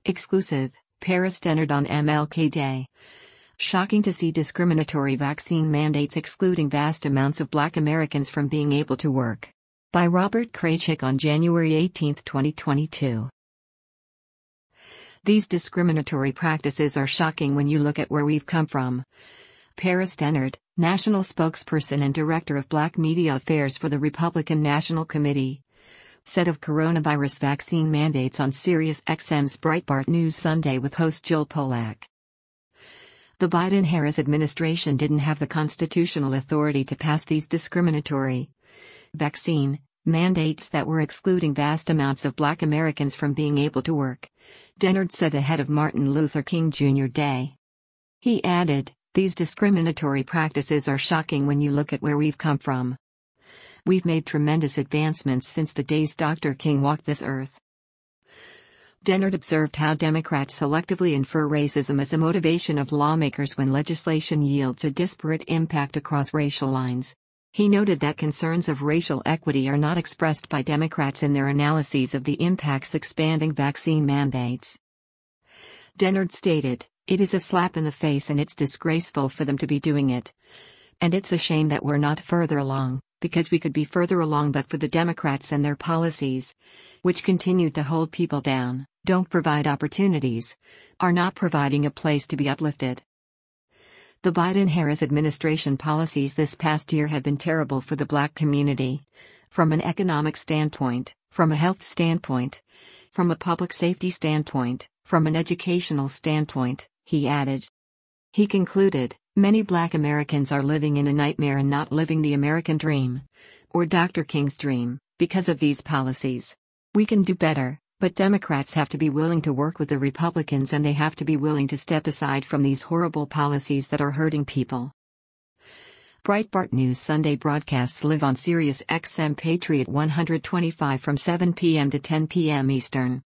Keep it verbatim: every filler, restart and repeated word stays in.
Exclusive, Paris Dennard on M L K Day. Shocking to see discriminatory vaccine mandates excluding vast amounts of Black Americans from being able to work. By Robert Kraychik on January eighteenth, twenty twenty-two. These discriminatory practices are shocking when you look at where we've come from. Paris Dennard, national spokesperson and director of Black Media Affairs for the Republican National Committee, said of coronavirus vaccine mandates on Sirius X M's Breitbart News Sunday with host Jill Pollack. The Biden-Harris administration didn't have the constitutional authority to pass these discriminatory vaccine mandates that were excluding vast amounts of Black Americans from being able to work, Dennard said ahead of Martin Luther King Junior Day. He added, "These discriminatory practices are shocking when you look at where we've come from. We've made tremendous advancements since the days Doctor King walked this earth." Dennard observed how Democrats selectively infer racism as a motivation of lawmakers when legislation yields a disparate impact across racial lines. He noted that concerns of racial equity are not expressed by Democrats in their analyses of the impacts expanding vaccine mandates. Dennard stated, "It is a slap in the face and it's disgraceful for them to be doing it. And it's a shame that we're not further along, because we could be further along but for the Democrats and their policies, which continue to hold people down, don't provide opportunities, are not providing a place to be uplifted." The Biden-Harris administration policies this past year have been terrible for the Black community. From an economic standpoint, from a health standpoint, from a public safety standpoint, from an educational standpoint, he added. He concluded, "Many Black Americans are living in a nightmare and not living the American dream, or Doctor King's dream, because of these policies. We can do better, but Democrats have to be willing to work with the Republicans and they have to be willing to step aside from these horrible policies that are hurting people." Breitbart News Sunday broadcasts live on Sirius X M Patriot one twenty-five from seven p m to ten p m Eastern.